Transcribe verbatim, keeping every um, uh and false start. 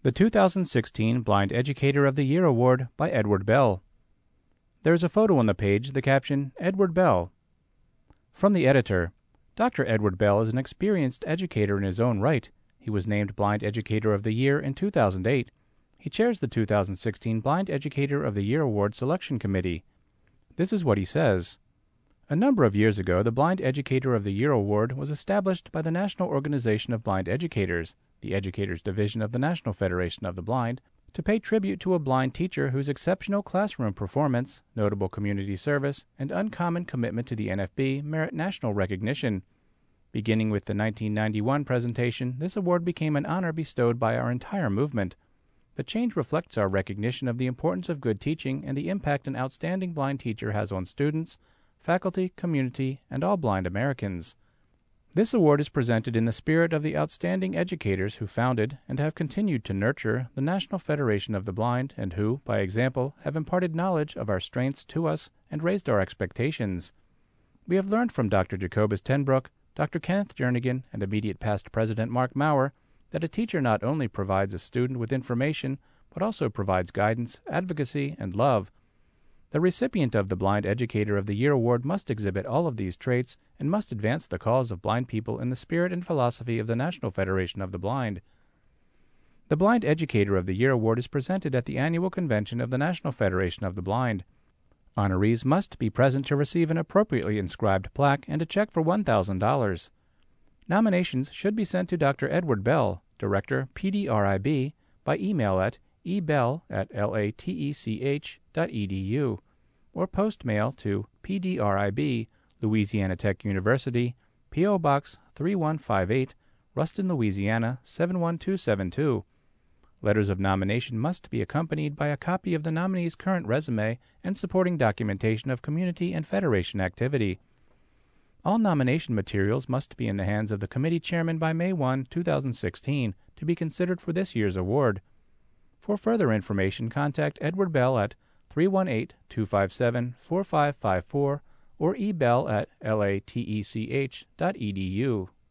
The two thousand sixteen Blind Educator of the Year Award by Edward Bell. There is a photo on the page, the caption, Edward Bell. From the editor, Doctor Edward Bell is an experienced educator in his own right. He was named Blind Educator of the Year in two thousand eight. He chairs the two thousand sixteen Blind Educator of the Year Award Selection Committee. This is what he says. A number of years ago, the Blind Educator of the Year Award was established by the National Organization of Blind Educators, the Educators Division of the National Federation of the Blind, to pay tribute to a blind teacher whose exceptional classroom performance, notable community service, and uncommon commitment to the N F B merit national recognition. Beginning with the nineteen ninety-one presentation, this award became an honor bestowed by our entire movement. The change reflects our recognition of the importance of good teaching and the impact an outstanding blind teacher has on students, faculty, community, and all blind Americans. This award is presented in the spirit of the outstanding educators who founded and have continued to nurture the National Federation of the Blind and who, by example, have imparted knowledge of our strengths to us and raised our expectations. We have learned from Doctor Jacobus Tenbrook, Doctor Kenneth Jernigan, and immediate past President Mark Maurer that a teacher not only provides a student with information, but also provides guidance, advocacy, and love. The recipient of the Blind Educator of the Year Award must exhibit all of these traits and must advance the cause of blind people in the spirit and philosophy of the National Federation of the Blind. The Blind Educator of the Year Award is presented at the annual convention of the National Federation of the Blind. Honorees must be present to receive an appropriately inscribed plaque and a check for one thousand dollars. Nominations should be sent to Doctor Edward Bell, Director, P D R I B, by email at ebell at latech dot edu or post mail to P D R I B, Louisiana Tech University, P O Box three one five eight, Ruston, Louisiana seven one two seven two. Letters of nomination must be accompanied by a copy of the nominee's current resume and supporting documentation of community and federation activity. All nomination materials must be in the hands of the committee chairman by May first, two thousand sixteen, to be considered for this year's award. For further information, contact Edward Bell at three one eight, two five seven, four five five four or ebell at latech dot edu.